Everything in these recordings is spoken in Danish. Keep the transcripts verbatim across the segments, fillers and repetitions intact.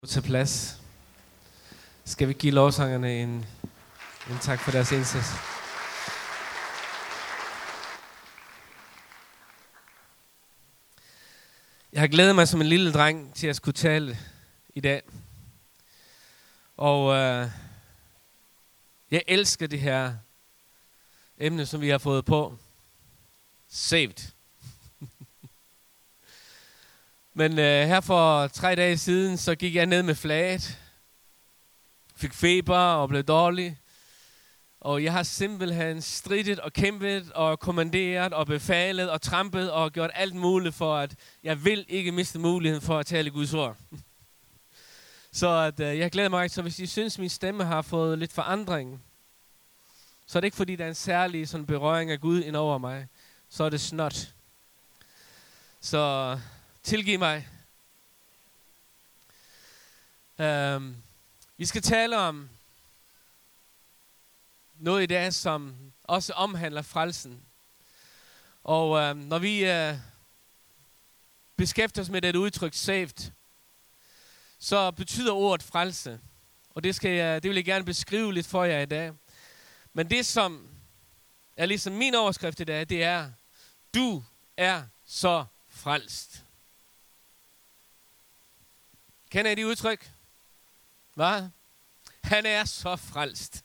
Til plads. Skal vi give lovsangerne en, en tak for deres indsats. Jeg har glædet mig som en lille dreng til at skulle tale i dag. Og øh, jeg elsker det her emne, som vi har fået på. Saved. Men øh, her for tre dage siden, så gik jeg ned med flaget. Fik feber og blev dårlig. Og jeg har simpelthen stridet og kæmpet og kommanderet og befalet og trampet og gjort alt muligt for, at jeg vil ikke miste muligheden for at tale Guds ord. Så at, øh, jeg glæder mig rigtig. Så hvis I synes, min stemme har fået lidt forandring, så er det ikke fordi, der er en særlig sådan berøring af Gud ind over mig. Så er det snot. Så tilgiv mig. Um, vi skal tale om noget i dag, som også omhandler frelsen. Og uh, når vi uh, beskæftiger os med det udtryk saved, så betyder ordet frelse. Og det, skal jeg, det vil jeg gerne beskrive lidt for jer i dag. Men det, som er ligesom min overskrift i dag, det er, du er så frelst. Kender I de udtryk? Hvad? Han er så frelst.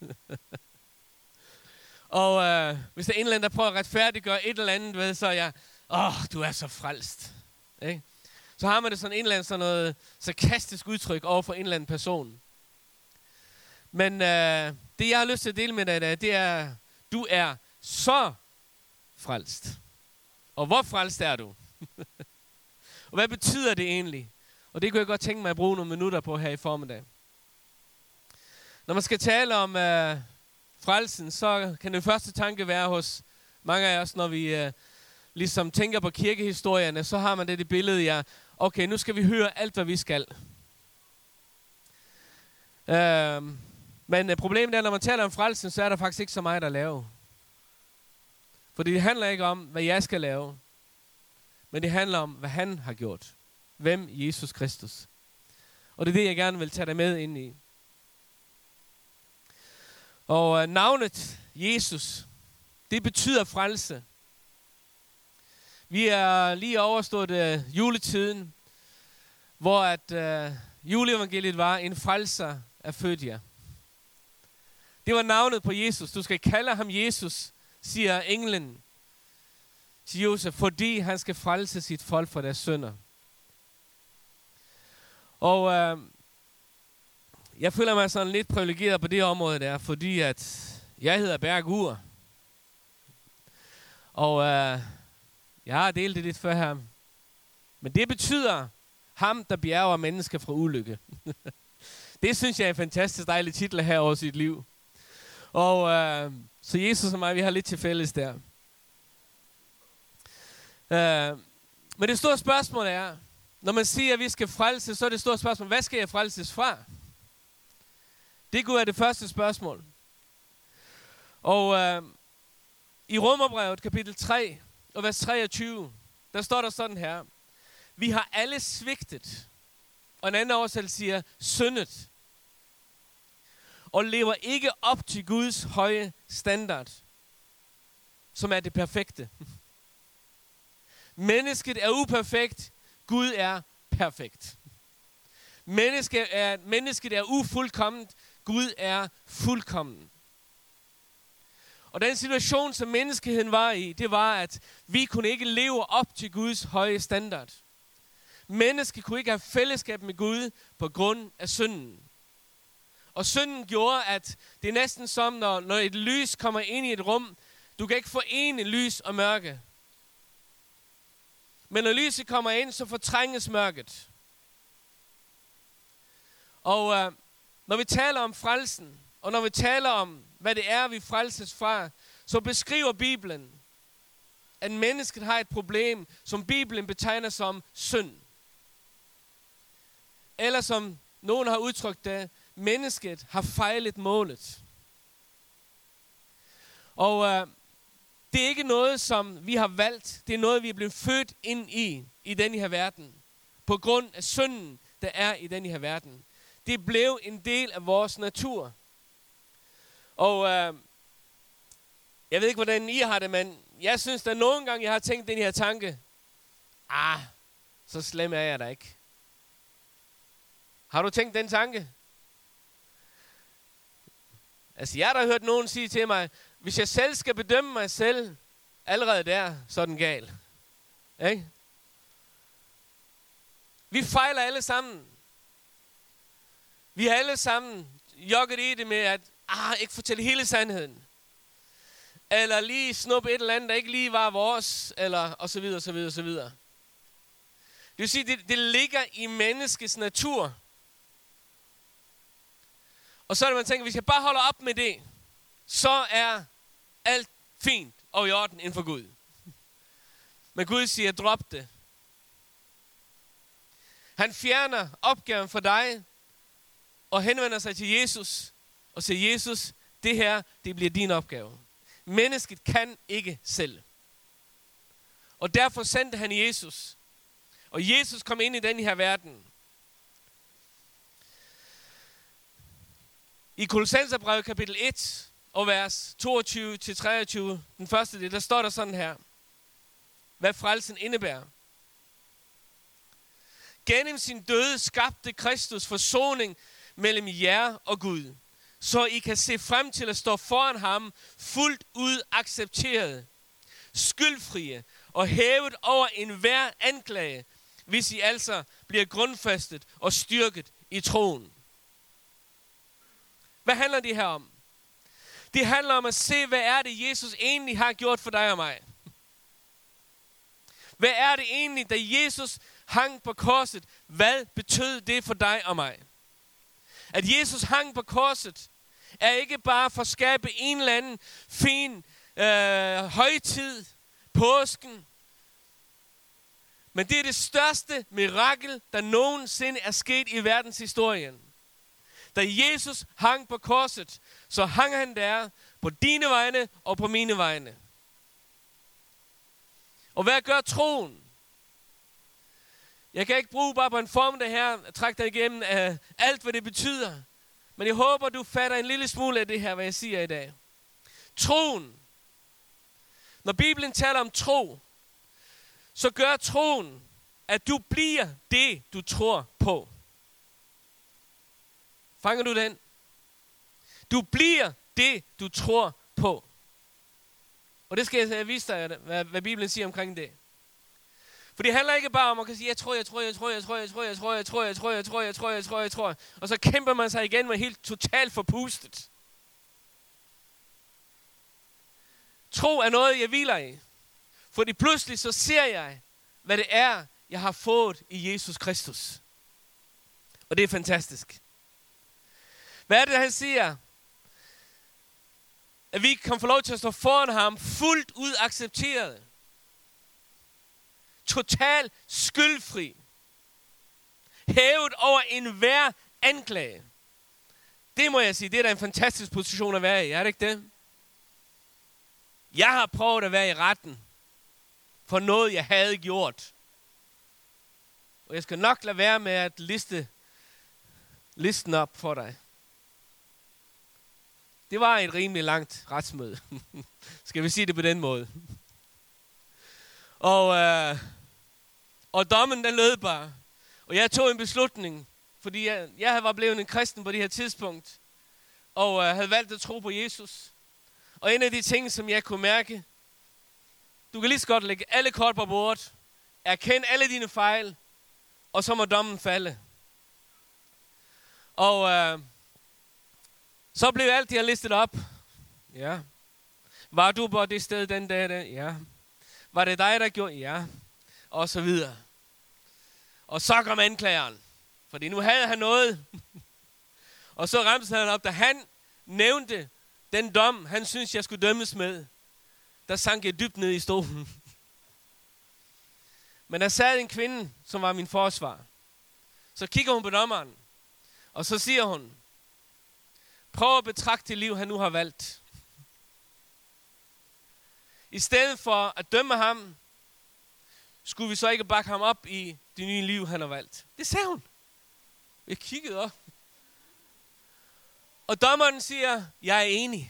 Og øh, hvis der er en eller anden, der prøver at retfærdiggøre et eller andet, ved, så er jeg, åh, du er så frelst. Ikke? Så har man det sådan en eller anden sådan noget sarkastisk udtryk over for en eller anden person. Men øh, det, jeg har lyst til at dele med dig i dag, det er, du er så frelst. Og hvor frelst er du? Og hvad betyder det egentlig? Og det kunne jeg godt tænke mig at bruge nogle minutter på her i formiddag. Når man skal tale om øh, frelsen, så kan den første tanke være hos mange af os, når vi øh, ligesom tænker på kirkehistorierne, så har man det, det billede, ja, okay, nu skal vi høre alt, hvad vi skal. Øh, men øh, problemet er, når man taler om frelsen, så er der faktisk ikke så meget at lave. Fordi det handler ikke om, hvad jeg skal lave, men det handler om, hvad han har gjort. Hvem? Jesus Kristus. Og det er det, jeg gerne vil tage dig med ind i. Og uh, navnet Jesus, det betyder frelse. Vi er lige overstået uh, juletiden, hvor at uh, juleevangeliet var, en frelser er født jer. Det var navnet på Jesus. Du skal kalde ham Jesus, siger englen til Josef, fordi han skal frelse sit folk fra deres synder. Og øh, jeg føler mig sådan lidt privilegeret på det område der, fordi at jeg hedder Berg Ur. Og øh, jeg har delt det lidt før her. Men det betyder ham, der bjerger mennesker fra ulykke. Det synes jeg er en fantastisk dejlig titel her over sit liv. Og øh, så Jesus og mig, vi har lidt til fælles der. Øh, men det store spørgsmål er, når man siger, at vi skal frelse, så er det store spørgsmål, hvad skal jeg frelses fra? Det kunne være det første spørgsmål. Og øh, i Romerbrevet kapitel tre og vers treogtyve, der står der sådan her. Vi har alle svigtet, og en anden oversættelse siger, syndet, og lever ikke op til Guds høje standard, som er det perfekte. Mennesket er uperfekt, Gud er perfekt. Mennesket er, mennesket er ufuldkomment, Gud er fuldkommen. Og den situation, som menneskeheden var i, det var, at vi kunne ikke leve op til Guds høje standard. Mennesket kunne ikke have fællesskab med Gud på grund af synden. Og synden gjorde, at det er næsten som, når, når et lys kommer ind i et rum, du kan ikke forene lys og mørke. Men når lyset kommer ind, så fortrænges mørket. Og øh, når vi taler om frelsen, og når vi taler om, hvad det er, vi frelses fra, så beskriver Bibelen, at mennesket har et problem, som Bibelen betegner som synd. Eller som nogen har udtrykt det, mennesket har fejlet målet. Og øh, det er ikke noget, som vi har valgt. Det er noget, vi er blevet født ind i, i den her verden. På grund af synden, der er i den her verden. Det blev en del af vores natur. Og øh, jeg ved ikke, hvordan I har det, men jeg synes, at nogle gange, jeg har tænkt den her tanke, ah, så slem er jeg da ikke. Har du tænkt den tanke? Altså, jeg har da hørt nogen sige til mig, hvis jeg selv skal bedømme mig selv, allerede der, så er den gal. Ikke? Vi fejler alle sammen. Vi har alle sammen jogget i det med, at ah, ikke fortælle hele sandheden. Eller lige snuppe et eller andet, der ikke lige var vores, eller og så videre, og så videre, og så videre. Det vil sige, det, det ligger i menneskets natur. Og så er det, man tænker, hvis jeg bare holder op med det, så er alt fint og i orden inden for Gud. Men Gud siger, drop det. Han fjerner opgaven for dig, og henvender sig til Jesus, og siger, Jesus, det her, det bliver din opgave. Mennesket kan ikke selv. Og derfor sendte han Jesus. Og Jesus kom ind i den her verden. I Kolossenserbrevet kapitel et og vers toogtyve til treogtyve, den første del, der står der sådan her, hvad frelsen indebærer. Gennem sin død skabte Kristus forsoning mellem jer og Gud, så I kan se frem til at stå foran ham fuldt ud accepteret, skyldfrie og hævet over enhver anklage, hvis I altså bliver grundfæstet og styrket i troen. Hvad handler det her om? Det handler om at se, hvad er det, Jesus egentlig har gjort for dig og mig. Hvad er det egentlig, da Jesus hang på korset? Hvad betød det for dig og mig? At Jesus hang på korset, er ikke bare for at skabe en eller anden fin øh, højtid, påsken. Men det er det største mirakel, der nogensinde er sket i verdenshistorien. Da Jesus hang på korset, så hang han der på dine vegne og på mine vegne. Og hvad gør troen? Jeg kan ikke bruge bare på en formiddag her, at trække dig igennem uh, alt, hvad det betyder. Men jeg håber, du fatter en lille smule af det her, hvad jeg siger i dag. Troen. Når Bibelen taler om tro, så gør troen, at du bliver det, du tror på. Fanger du den? Du bliver det, du tror på. Og det skal jeg vise dig, hvad, hvad Bibelen siger omkring det. For det handler ikke bare om at kan sige, jeg tror, jeg tror, jeg tror, jeg tror, jeg tror, jeg tror, jeg tror, jeg tror, jeg tror, jeg tror, jeg tror, jeg tror, og så kæmper man sig igen med helt totalt forpustet. Tro er noget, jeg hviler i. Fordi pludselig så ser jeg, hvad det er, jeg har fået i Jesus Kristus. Og det er fantastisk. Hvad er det, han siger? At vi kan få lov til at stå foran ham, fuldt ud accepteret. Total skyldfri. Hævet over enhver anklage. Det må jeg sige, det er da en fantastisk position at være i, er det ikke det? Jeg har prøvet at være i retten for noget, jeg havde gjort. Og jeg skal nok lade være med at liste listen op for dig. Det var et rimelig langt retsmøde. Skal vi sige det på den måde. Og, øh, og dommen, den lød bare. Og jeg tog en beslutning, fordi jeg, jeg var blevet en kristen på det her tidspunkt. Og øh, havde valgt at tro på Jesus. Og en af de ting, som jeg kunne mærke, du kan lige så godt lægge alle kort på bordet, erkende alle dine fejl, og så må dommen falde. Og øh, så blev alt det her listet op. Ja. Var du på det sted den dag? Der? Ja. Var det dig, der gjorde? Ja. Og så videre. Og så kom anklageren. Fordi nu havde han noget. Og så ramte han op, da han nævnte den dom, han synes, jeg skulle dømmes med. Der sank jeg dybt ned i stolen. Men der sad en kvinde, som var min forsvar. Så kigger hun på dommeren. Og så siger hun, prøv at betragte det liv, han nu har valgt. I stedet for at dømme ham, skulle vi så ikke bakke ham op i det nye liv, han har valgt. Det sagde hun. Jeg kiggede op. Og dommeren siger, jeg er enig.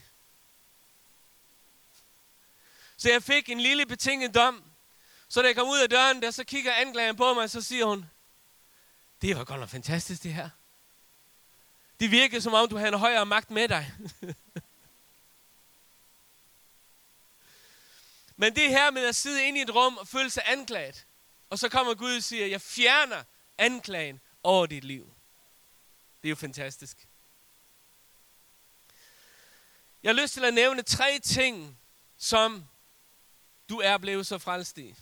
Så jeg fik en lille betinget dom. Så da jeg kom ud af døren, der så kigger anklageren på mig, og så siger hun, det var godt nok fantastisk det her. Det virkede som om, du havde en højere magt med dig. Men det her med at sidde inde i et rum og føle sig anklaget, og så kommer Gud og siger, jeg fjerner anklagen over dit liv. Det er jo fantastisk. Jeg har lyst til at nævne tre ting, som du er blevet så frelst i.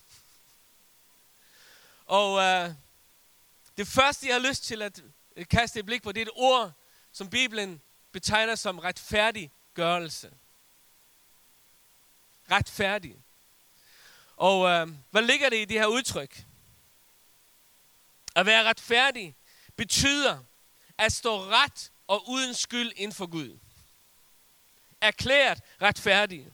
Og øh, det første, jeg har lyst til at kaste et blik på, det er et ord, som Bibelen betegner som retfærdiggørelse. Retfærdig. Og øh, hvad ligger det i det her udtryk? At være retfærdig betyder at stå ret og uden skyld inden for Gud. Erklæret retfærdig.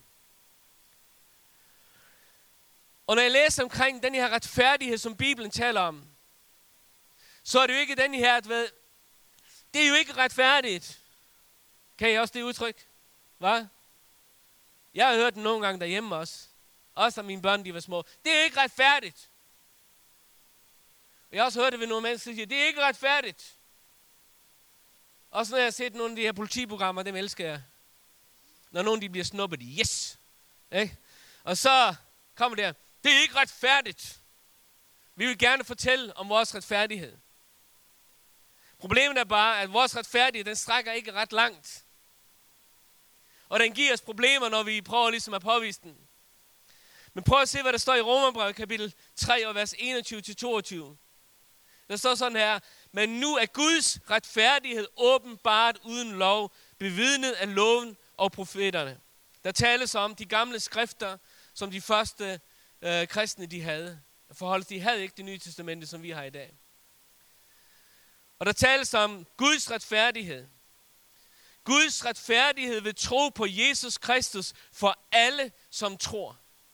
Og når jeg læser omkring den her retfærdighed, som Bibelen taler om, så er det jo ikke den her, at ved, det er jo ikke retfærdigt. Kan I også det udtryk? Hvad? Jeg har hørt den nogle gange derhjemme også. Også da mine børn de var små. Det er ikke retfærdigt. Og jeg har også hørt det ved nogle mennesker, der siger, det er ikke retfærdigt. Også når jeg har set nogle af de her politiprogrammer, dem elsker jeg. Når nogen de bliver snuppet, yes! Ikke? Og så kommer der, det er ikke retfærdigt. Vi vil gerne fortælle om vores retfærdighed. Problemet er bare, at vores retfærdighed, den strækker ikke ret langt. Og den giver os problemer, når vi prøver ligesom at påvise den. Men prøv at se, hvad der står i Romerbrevet kapitel tre, og vers enogtyve til toogtyve. Der står sådan her, men nu er Guds retfærdighed åbenbart uden lov, bevidnet af loven og profeterne. Der tales om de gamle skrifter, som de første øh, kristne de havde. Forholdet, de havde ikke det nye testamente, som vi har i dag. Og der tales om Guds retfærdighed. Guds retfærdighed ved tro på Jesus Kristus for alle, som tror.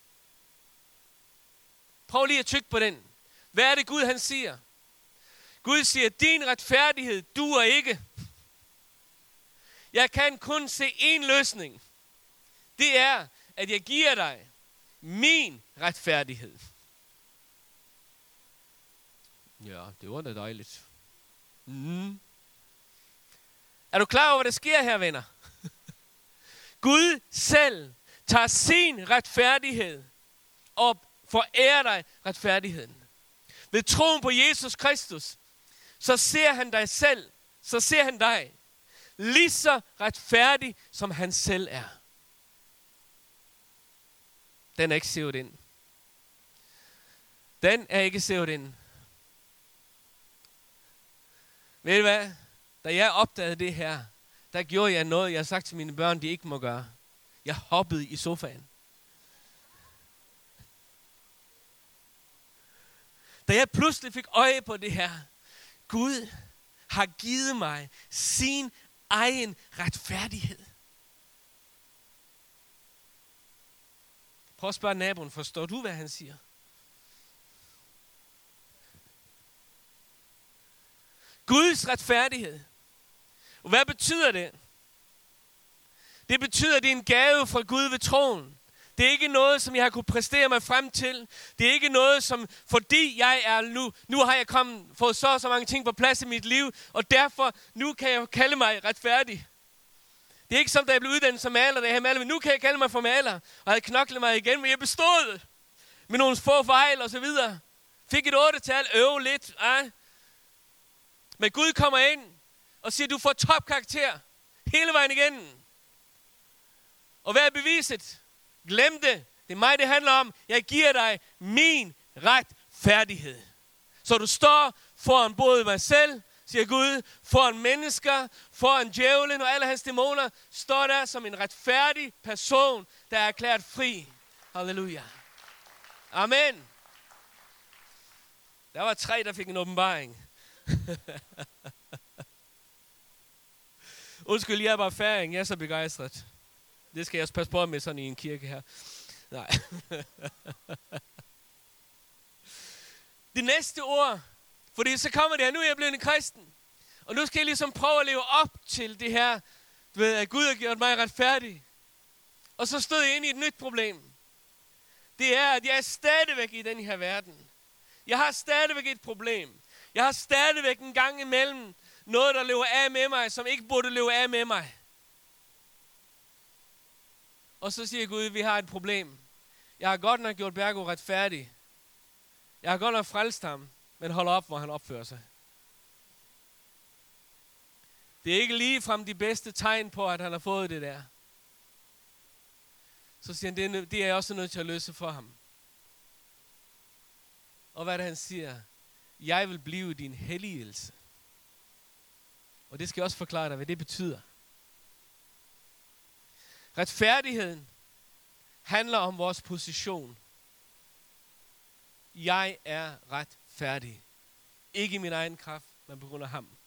Prøv lige at tykke på den. Hvad er det Gud han siger? Gud siger, din retfærdighed duer ikke. Jeg kan kun se én løsning. Det er, at jeg giver dig min retfærdighed. Ja, det var da dejligt. Mm. Er du klar over, hvad der sker her, venner? Gud selv tager sin retfærdighed og forærer dig retfærdigheden. Ved troen på Jesus Kristus, så ser han dig selv, så ser han dig lige så retfærdig, som han selv er. Den er ikke sævet ind. Den er ikke sævet ind. Ved du hvad? Da jeg opdagede det her, der gjorde jeg noget, jeg har sagt til mine børn, de ikke må gøre. Jeg hoppede i sofaen. Da jeg pludselig fik øje på det her, Gud har givet mig sin egen retfærdighed. Prøv at spørge naboen, forstår du, hvad han siger? Guds retfærdighed. Og hvad betyder det? Det betyder, at det er en gave fra Gud ved troen. Det er ikke noget, som jeg har kunne præstere mig frem til. Det er ikke noget, som fordi jeg er nu, nu har jeg kommet, fået så så mange ting på plads i mit liv, og derfor nu kan jeg kalde mig retfærdig. Det er ikke som, da jeg blev uddannet som maler, da jeg havde malet, men nu kan jeg kalde mig for maler, og havde knoklet mig igen, men jeg bestod med nogle få fejl og så videre. Fik et otte-tal, øve lidt. Ej. Men Gud kommer ind og siger, du får topkarakter hele vejen igennem. Og hvad er beviset? Glem det. Det er mig, det handler om. Jeg giver dig min retfærdighed. Så du står foran både mig selv, siger Gud, foran mennesker, foran djævlen og alle hans dæmoner, står der som en retfærdig person, der er erklæret fri. Halleluja. Amen. Der var tre, der fik en åbenbaring. Undskyld, jeg er bare færing. Jeg er så begejstret. Det skal jeg også passe på med sådan i en kirke her. Nej. Det næste ord, fordi så kommer det her, nu er jeg blevet en kristen. Og nu skal jeg ligesom prøve at leve op til det her, du ved, at Gud har gjort mig retfærdig. Og så stod jeg ind i et nyt problem. Det er, at jeg er stadigvæk i den her verden. Jeg har stadigvæk et problem. Jeg har stadigvæk en gang imellem noget, der lever af med mig, som ikke burde leve af med mig. Og så siger Gud, vi har et problem. Jeg har godt nok gjort Bergo retfærdig. Jeg har godt nok frelst ham, men hold op, hvor han opfører sig. Det er ikke ligefrem de bedste tegn på, at han har fået det der. Så siger han, det er, det er jeg også nødt til at løse for ham. Og hvad er det, han siger? Jeg vil blive din helligelse. Og det skal jeg også forklare dig, hvad det betyder. Retfærdigheden handler om vores position. Jeg er retfærdig. Ikke i min egen kraft, men på grund af ham.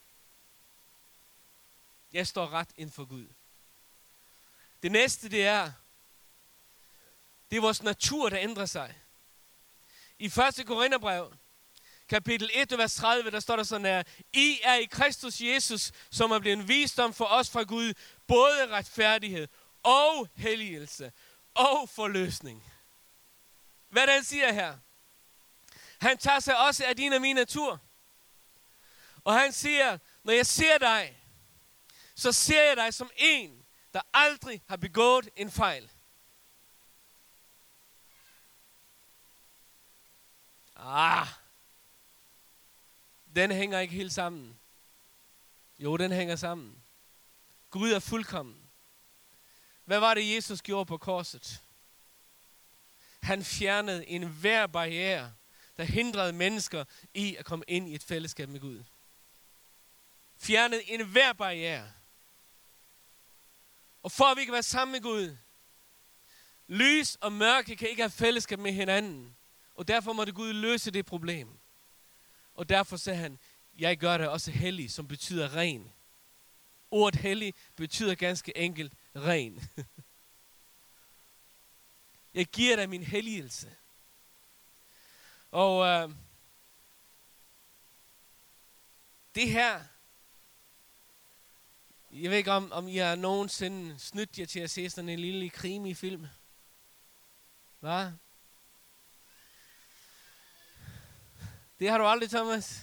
Jeg står ret inden for Gud. Det næste, det er, det er vores natur, der ændrer sig. I første Korintherbrev, kapitel et, vers tredive, der står der sådan her: I er i Kristus Jesus, som er blevet en visdom for os fra Gud, både retfærdighed og helligelse og forløsning. Hvad den siger her? Han tager sig også af din og min natur. Og han siger, når jeg ser dig, så ser jeg dig som en, der aldrig har begået en fejl. Ah, den hænger ikke helt sammen. Jo, den hænger sammen. Gud er fuldkommen. Hvad var det, Jesus gjorde på korset? Han fjernede enhver barriere, der hindrede mennesker i at komme ind i et fællesskab med Gud. Fjernede enhver barriere. Og for at vi kan være sammen med Gud, lys og mørke kan ikke have fællesskab med hinanden. Og derfor måtte Gud løse det problem. Og derfor sagde han, jeg gør det også hellig, som betyder ren. Ordet hellig betyder ganske enkelt ren. Jeg giver dig min helligelse. Og øh, det her, jeg ved ikke om, om I har nogensinde snydt jer til at se sådan en lille krimi-film. Hvad? Det har du aldrig, Thomas.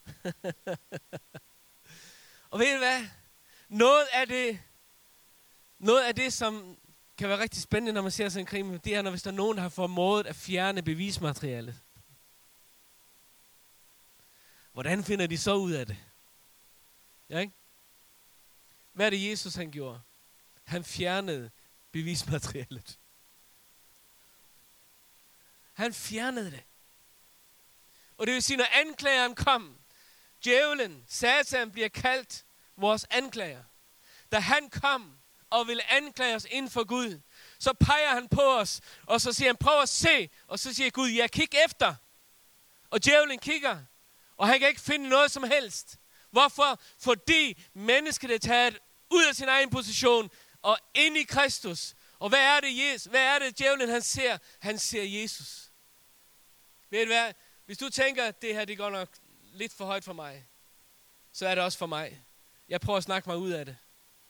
Og ved du hvad? Noget af det, noget af det, som kan være rigtig spændende, når man ser sådan en krimi, det er, når hvis der er nogen, der har formået at fjerne bevismaterialet. Hvordan finder de så ud af det? Ja, ikke? Hvad er det, Jesus han gjorde? Han fjernede bevismaterialet. Han fjernede det. Og det vil sige, når anklageren kom, djævlen, Satan, bliver kaldt vores anklager. Da han kom og ville anklage os inden for Gud, så peger han på os, og så siger han, prøv at se, og så siger Gud, ja, kig efter. Og djævlen kigger, og han kan ikke finde noget som helst. Hvorfor? Fordi mennesket er taget ud af sin egen position og ind i Kristus. Og hvad er det, Jesus? Hvad er det, djævlen han ser? Han ser Jesus. Ved du hvad? Hvis du tænker, at det her det går nok lidt for højt for mig, så er det også for mig. Jeg prøver at snakke mig ud af det.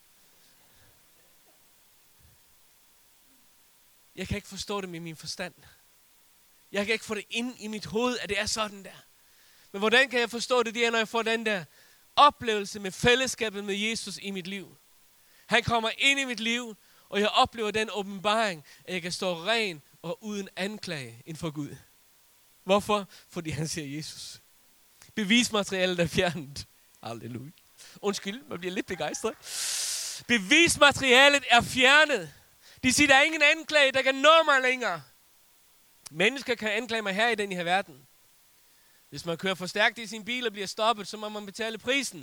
Jeg kan ikke forstå det med min forstand. Jeg kan ikke få det ind i mit hoved, at det er sådan der. Men hvordan kan jeg forstå det, det er, når jeg får den der oplevelse med fællesskabet med Jesus i mit liv. Han kommer ind i mit liv, og jeg oplever den åbenbaring, at jeg kan stå ren og uden anklage inden for Gud. Hvorfor? Fordi han ser Jesus. Bevismaterialet er fjernet. Halleluja. Undskyld, man bliver lidt begejstret. Bevismaterialet er fjernet. De siger, der er ingen anklage, der kan nå mig længere. Mennesker kan anklage mig her i den her verden. Hvis man kører for stærkt i sin bil og bliver stoppet, så må man betale prisen.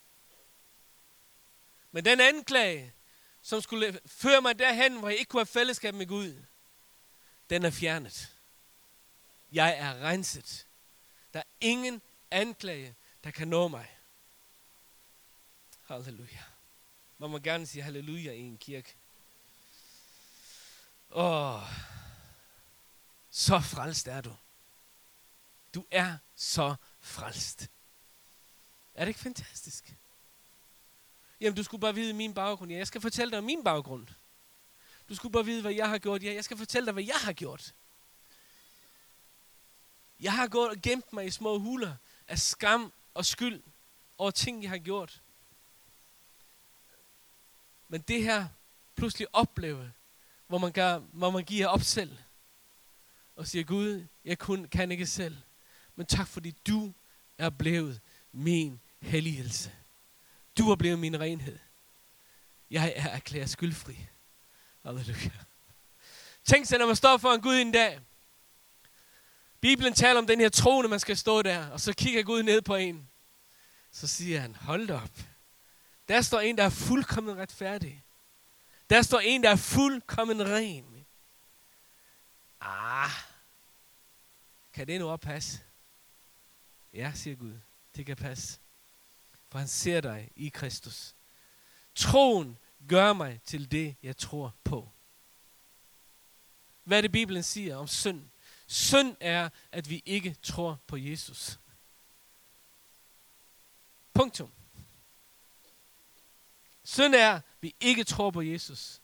Men den anklage, som skulle føre mig derhen, hvor jeg ikke kunne have fællesskab med Gud, den er fjernet. Jeg er renset. Der er ingen anklage, der kan nå mig. Halleluja. Man må gerne sige halleluja i en kirke. Åh, så frelst er du. Du er så frelst. Er det ikke fantastisk? Jamen, du skulle bare vide min baggrund. Ja, jeg skal fortælle dig om min baggrund. Du skulle bare vide, hvad jeg har gjort. Ja, jeg skal fortælle dig, hvad jeg har gjort. Jeg har gået og gemt mig i små huler af skam og skyld over ting, jeg har gjort. Men det her pludselig opleve, hvor man, gør, hvor man giver op selv og siger, Gud, jeg kun, kan ikke selv. Men tak, fordi du er blevet min helligelse. Du er blevet min renhed. Jeg er erklæret skyldfri. Halleluja. Tænk sig, når man står for en Gud en dag. Bibelen taler om den her troende, man skal stå der, og så kigger Gud ned på en. Så siger han, hold da op. Der står en, der er fuldkommen retfærdig. Der står en, der er fuldkommen ren. Ah, kan det nu også passe? Ja, siger Gud, det kan passe. For han ser dig i Kristus. Troen gør mig til det, jeg tror på. Hvad er det, Bibelen siger om synd? Synd er, at vi ikke tror på Jesus. Punktum. Synd er, at vi ikke tror på Jesus.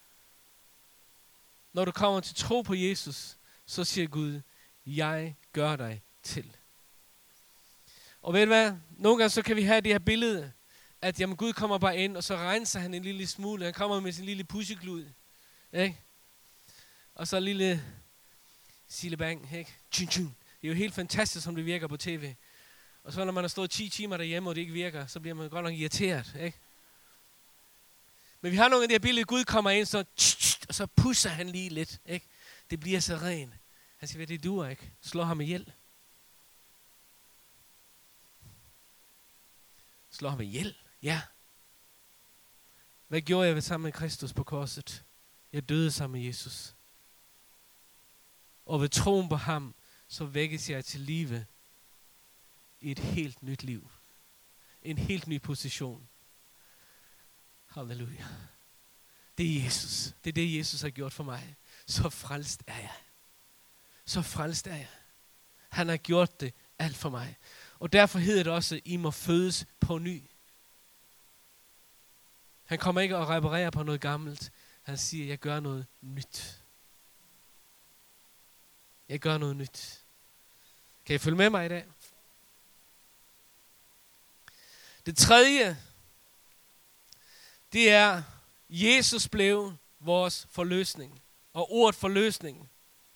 Når du kommer til tro på Jesus, så siger Gud, jeg gør dig til. Og ved du hvad? Nogle gange så kan vi have det her billede, at jamen, Gud kommer bare ind, og så renser han en lille smule. Han kommer med sin lille pusseklud. Ikke? Og så en lille silebang. Ikke? Tjun, tjun. Det er jo helt fantastisk, som det virker på tv. Og så når man har stået ti timer derhjemme, og det ikke virker, så bliver man godt nok irriteret. Ikke? Men vi har nogle af de her billeder, Gud kommer ind, så tsh, tsh, og så pusser han lige lidt. Ikke? Det bliver så ren. Han siger, det duer ikke. Slå ham ihjel. Slå ham ihjel? Ja. Hvad gjorde jeg ved sammen med Kristus på korset? Jeg døde sammen med Jesus. Og ved troen på ham, så vækkes jeg til live i et helt nyt liv. En helt ny position. Halleluja. Det er Jesus. Det er det, Jesus har gjort for mig. Så frelst er jeg. Så frelst er jeg. Han har gjort det alt for mig. Og derfor hedder det også, I må fødes på ny. Han kommer ikke at reparere på noget gammelt. Han siger, jeg gør noget nyt. Jeg gør noget nyt. Kan I følge med mig i dag? Det tredje, det er, Jesus blev vores forløsning. Og ordet forløsning,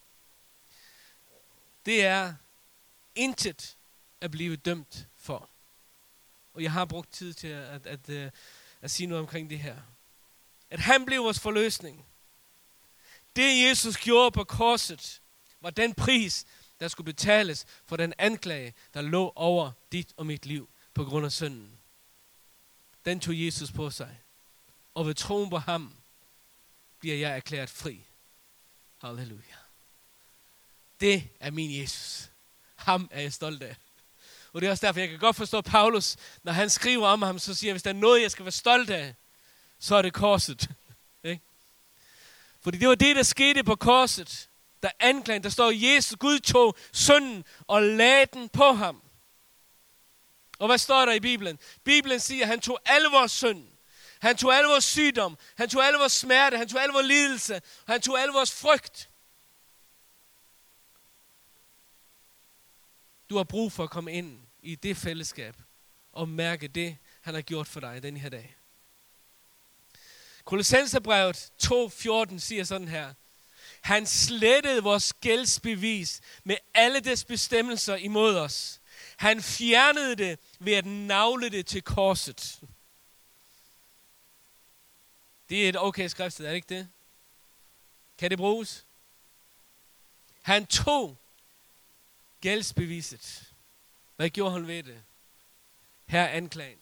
det er intet at blive dømt for. Og jeg har brugt tid til at, at, at, at sige noget omkring det her. At han blev vores forløsning. Det Jesus gjorde på korset, var den pris, der skulle betales for den anklage, der lå over dit og mit liv på grund af synden. Den tog Jesus på sig. Og ved troen på ham, bliver jeg erklæret fri. Halleluja. Det er min Jesus. Ham er jeg stolt af. Og det er også derfor, jeg kan godt forstå Paulus, når han skriver om ham, så siger han, hvis der er noget, jeg skal være stolt af, så er det korset. Ikke? Fordi det var det, der skete på korset. Der anklagen, der står, Jesus, Gud tog synden og lagde den på ham. Og hvad står der i Bibelen? Bibelen siger, at han tog alle vores synd. Han tog alle vores sygdom. Han tog alle vores smerte. Han tog alle vores lidelse. Han tog alle vores frygt. Du har brug for at komme ind i det fællesskab og mærke det, han har gjort for dig den her dag. Kolossenserbrevet to fjorten siger sådan her. Han slettede vores gældsbevis med alle dets bestemmelser imod os. Han fjernede det ved at nagle det til korset. Det er et okay skriftsted, er det ikke det? Kan det bruges? Han tog gældsbeviset. Hvad gjorde han ved det? Her er anklagen.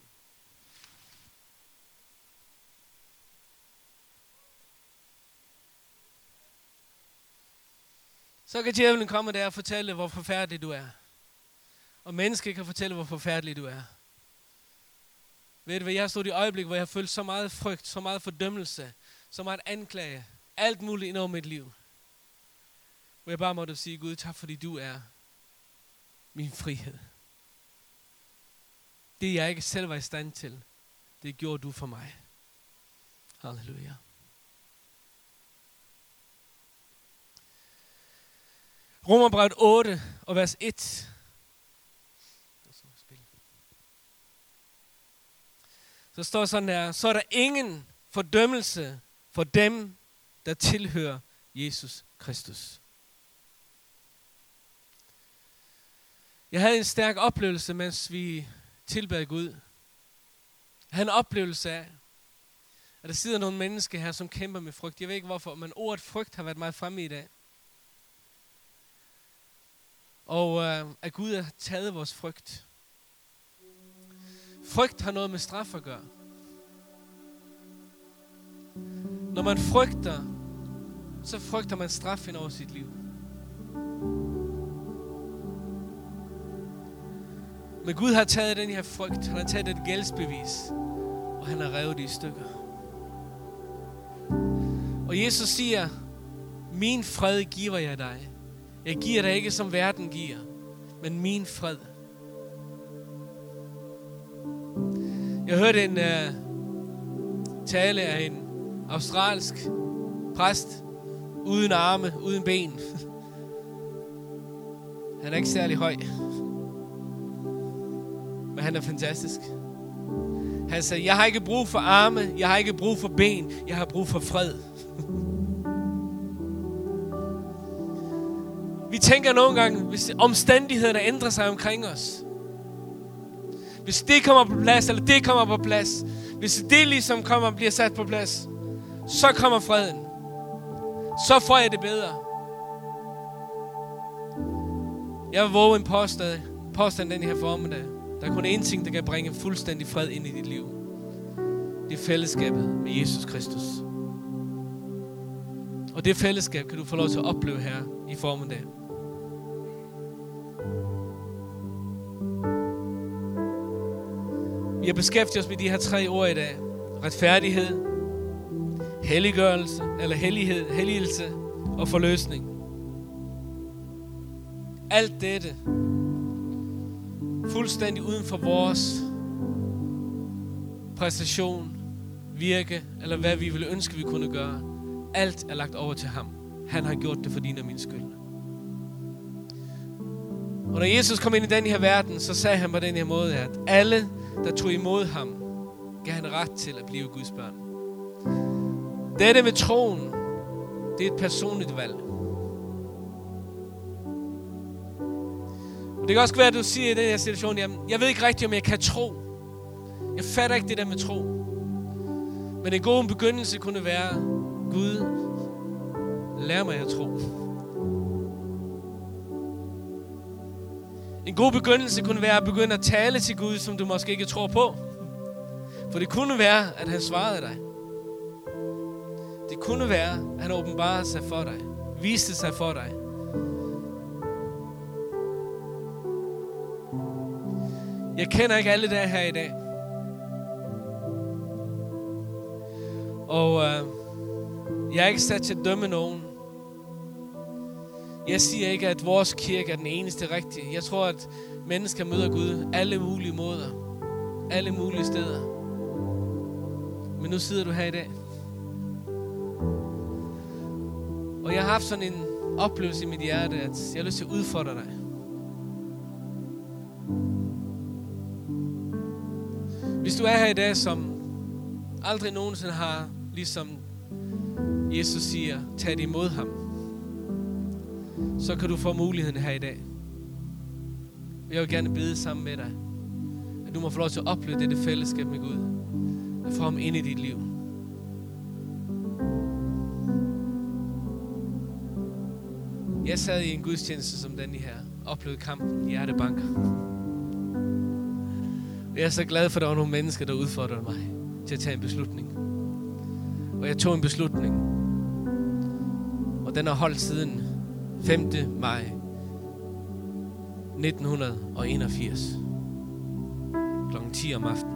Så kan djævlen komme der og fortælle, hvor forfærdelig du er. Og mennesker kan fortælle, hvor forfærdelig du er. Ved du hvad, jeg har stået i øjeblik, hvor jeg har følt så meget frygt, så meget fordømmelse, så meget anklage, alt muligt ind over mit liv. Hvor jeg bare måtte sige, Gud, tak fordi du er min frihed. Det jeg ikke selv var i stand til, det gjorde du for mig. Halleluja. Romerbrevet otte og vers et. Så står sådan her, så er der ingen fordømmelse for dem, der tilhører Jesus Kristus. Jeg havde en stærk oplevelse, mens vi tilbad Gud. Jeg havde en oplevelse af, at der sidder nogle mennesker her, som kæmper med frygt. Jeg ved ikke hvorfor, men ordet frygt har været meget fremme i dag. Og øh, at Gud har taget vores frygt. Frygt har noget med straf at gøre. Når man frygter, så frygter man straf ind over sit liv. Men Gud har taget den her frygt, han har taget et gældsbevis, og han har revet det i stykker. Og Jesus siger, min fred giver jeg dig. Jeg giver dig ikke som verden giver, men min fred. Jeg hørte en uh, tale af en australsk præst, uden arme, uden ben. Han er ikke særlig høj, men han er fantastisk. Han sagde, jeg har ikke brug for arme, jeg har ikke brug for ben, jeg har brug for fred. Vi tænker nogle gange, hvis omstændighederne ændrer sig omkring os, hvis det kommer på plads, eller det kommer på plads, hvis det ligesom kommer og bliver sat på plads, så kommer freden. Så får jeg det bedre. Jeg vil våge en påstand, påstand den her formiddag. Der er kun én ting, der kan bringe fuldstændig fred ind i dit liv. Det er fællesskabet med Jesus Kristus. Og det fællesskab kan du få lov til at opleve her i formiddag. Vi har beskæftiget os med de her tre ord i dag. Retfærdighed, helliggørelse, eller hellighed, helligelse og forløsning. Alt dette fuldstændig uden for vores præstation, virke, eller hvad vi ville ønske, vi kunne gøre. Alt er lagt over til ham. Han har gjort det for din og min skyld. Og når Jesus kom ind i den her verden, så sagde han på den her måde, at alle, der tog imod ham, gav han ret til at blive Guds børn. Dette med troen, det er et personligt valg. Og det kan også være, at du siger i den her situation, jamen, jeg ved ikke rigtigt, om jeg kan tro. Jeg fatter ikke det der med tro. Men en god begyndelse kunne være, Gud, lær mig at tro. En god begyndelse kunne være at begynde at tale til Gud, som du måske ikke tror på. For det kunne være, at han svarede dig. Det kunne være, at han åbenbarede sig for dig. Viste sig for dig. Jeg kender ikke alle der her i dag. Og øh, jeg er ikke sat til at dømme nogen. Jeg siger ikke, at vores kirke er den eneste rigtige. Jeg tror, at mennesker møder Gud alle mulige måder. Alle mulige steder. Men nu sidder du her i dag. Og jeg har haft sådan en oplevelse i mit hjerte, at jeg har lyst til at udfordre dig. Hvis du er her i dag, som aldrig nogensinde har, ligesom Jesus siger, taget imod ham, så kan du få muligheden her i dag. Jeg vil gerne bede sammen med dig, at du må få lov til at opleve dette fællesskab med Gud. At få ham ind i dit liv. Jeg sad i en gudstjeneste som den her, oplevede kampen, hjertebanker. Jeg er så glad for, at der var nogle mennesker, der udfordrede mig til at tage en beslutning. Og jeg tog en beslutning. Og den har holdt siden femte maj nitten enogfirs. klokken ti om aftenen.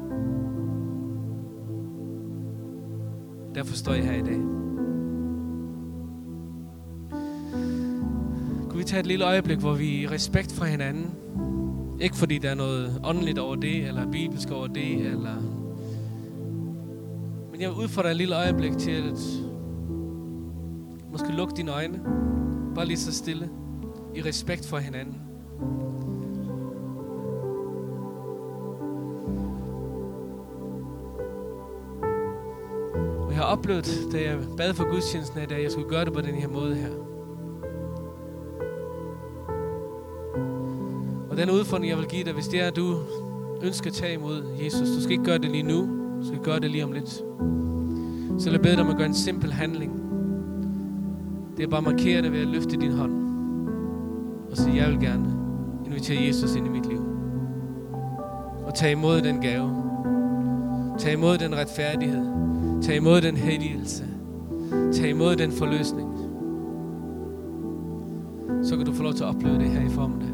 Derfor står jeg her i dag. Kunne vi tage et lille øjeblik, hvor vi i respekt for hinanden, ikke fordi der er noget åndeligt over det, eller bibelsk over det, eller jeg vil udfordre dig et lille øjeblik til at måske lukke dine øjne. Bare lige så stille. I respekt for hinanden. Og jeg har oplevet, da jeg bad for gudstjenesten i dag, at jeg skulle gøre det på den her måde her. Og den udfordring, jeg vil give dig, hvis det er, at du ønsker at tage imod Jesus, du skal ikke gøre det lige nu, du skal gøre det lige om lidt. Så jeg beder dig om at gøre en simpel handling. Det er bare at markere det ved at løfte din hånd. Og sige, jeg vil gerne invitere Jesus ind i mit liv. Og tage imod den gave. Tag imod den retfærdighed. Tag imod den helligelse. Tag imod den forløsning. Så kan du få lov til at opleve det her i formiddag.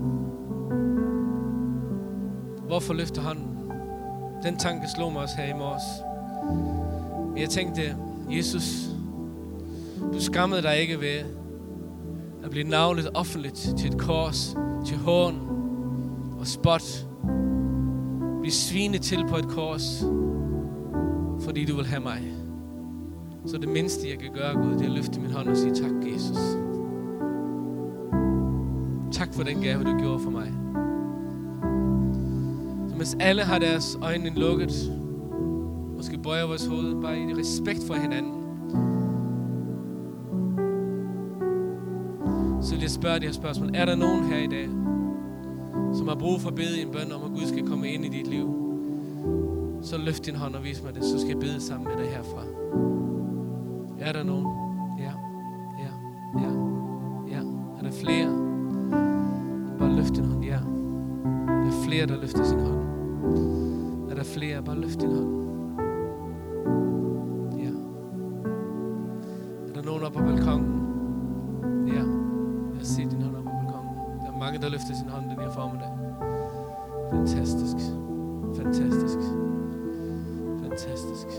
Hvorfor løfte hånden? Den tanke slog mig også her i morges. Men jeg tænkte, Jesus, du skammede dig ikke ved at blive navlet offentligt til et kors, til hån og spot. Blive svinet til på et kors, fordi du vil have mig. Så det mindste, jeg kan gøre, Gud, det er at løfte min hånd og sige tak, Jesus. Tak for den gave, du gjorde for mig. Så mens alle har deres øjne lukket, måske bøjer vores hoved, bare i respekt for hinanden, så vil jeg spørge det her spørgsmål. Er der nogen her i dag, som har brug for at bede en bøn om, at Gud skal komme ind i dit liv? Så løft din hånd og vis mig det, så skal jeg bede sammen med dig herfra. Er der nogen? Ja, ja, ja, ja. Er der flere? Bare løft din hånd, ja. Der er flere, der løfter sin hånd. Er der flere? Bare løft din hånd. Ja. Er der nogen oppe på balkongen? Ja. Jeg ser din hånd oppe på balkongen. Der er mange, der løfter sin hånd den her formiddag. Fantastisk. Fantastisk. Fantastisk.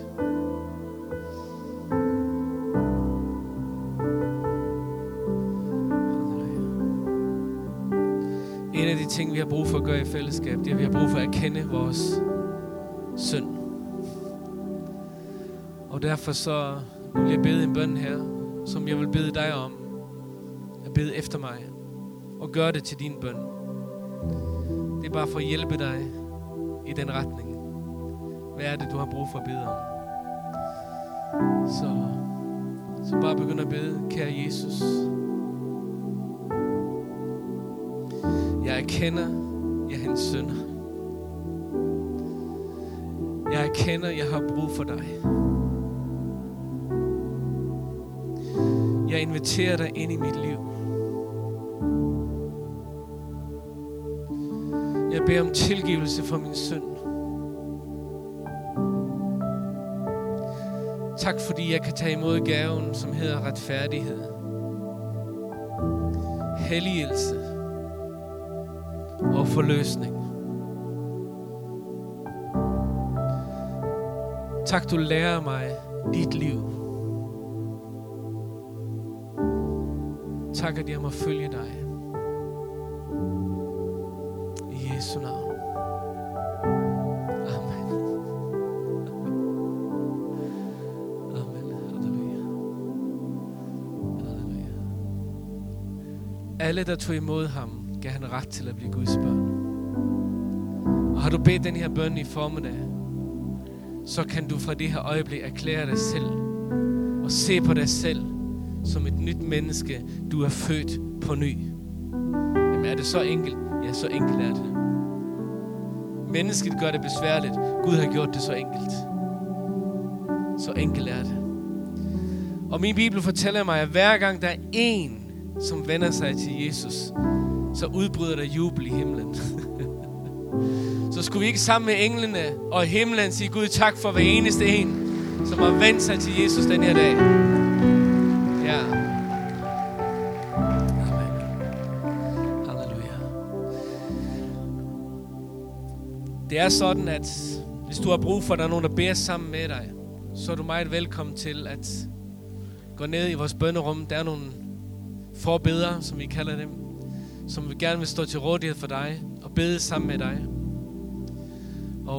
En af de ting, vi har brug for at gøre i fællesskab, det er, at vi har brug for at erkende vores synd. Og derfor så vil jeg bede en bøn her, som jeg vil bede dig om at bede efter mig. Og gøre det til din bøn. Det er bare for at hjælpe dig i den retning. Hvad er det, du har brug for at bede om? Så, så bare begynd at bede, kære Jesus. Jeg erkender, jeg er en synder. Jeg erkender, jeg har brug for dig. Jeg inviterer dig ind i mit liv. Jeg beder om tilgivelse for min synd. Tak fordi jeg kan tage imod gaven, som hedder retfærdighed, helligelse og forløsning. Tak, du lærer mig dit liv. Tak, at jeg må følge dig. I Jesu navn. Amen. Amen. Halleluja. Halleluja. Alle, der tog imod ham, gav han ret til at blive Guds børn. Og har du bedt den her bøn i formiddag, så kan du fra det her øjeblik erklære dig selv og se på dig selv som et nyt menneske, du er født på ny. Jamen er det så enkelt? Ja, så enkelt er det. Mennesket gør det besværligt. Gud har gjort det så enkelt. Så enkelt er det. Og min Bibel fortæller mig, at hver gang der er en, som vender sig til Jesus, så udbryder der jubel i himlen. Så skulle vi ikke sammen med englene og himlen sige, Gud, tak for hver eneste en, som har vendt sig til Jesus den her dag. Ja. Amen. Halleluja. Det er sådan, at hvis du har brug for, at der er nogen, der beder sammen med dig, så er du meget velkommen til at gå ned i vores bønnerum. Der er nogle forbedere, som vi kalder dem, som vi gerne vil stå til rådighed for dig og bede sammen med dig.